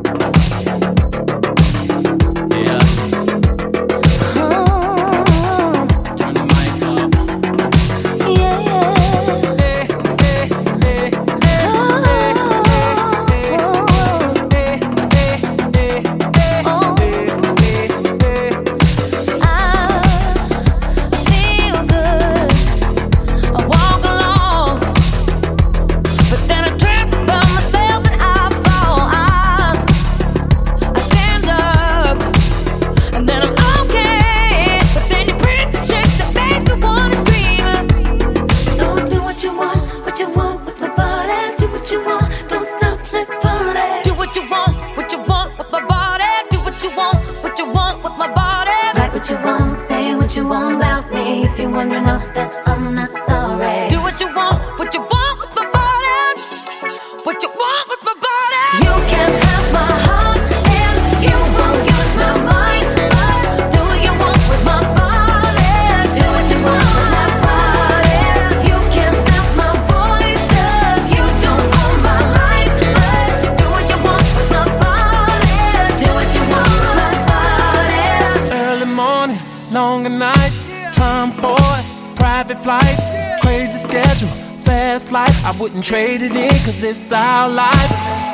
I wouldn't trade it in, cause it's our life.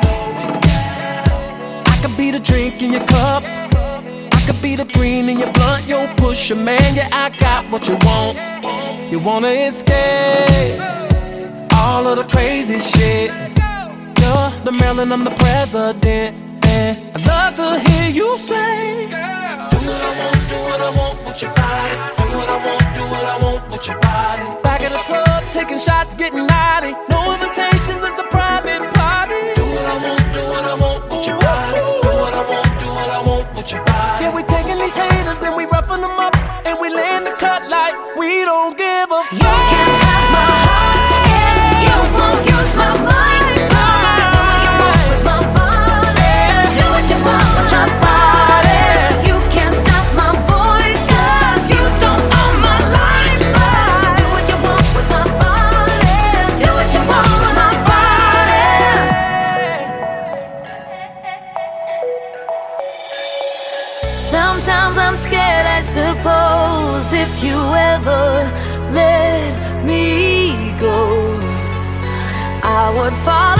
I could be the drink in your cup, I could be the green in your blunt. Yo, pusher, man, yeah, I got what you want. You wanna escape all of the crazy shit. You're the Maryland, I'm the president, and I'd love to hear you say, girl, do what I want with your body. Do what I want with your body. Back at the club, taking shots, getting naughty. No invitations, it's a private party. Do what I want with your body. Do what I want with your body. Yeah, we taking these haters and we roughing them up, and we laying the cut like we don't give a fuck. You can't have my heart, yeah. You won't use my mind. Do what you want with my body. You can't stop my voice, cause you don't own my life. Do what you want with my body. Do what you want with my body. Sometimes I'm scared, I suppose, if you ever let me go, I would fall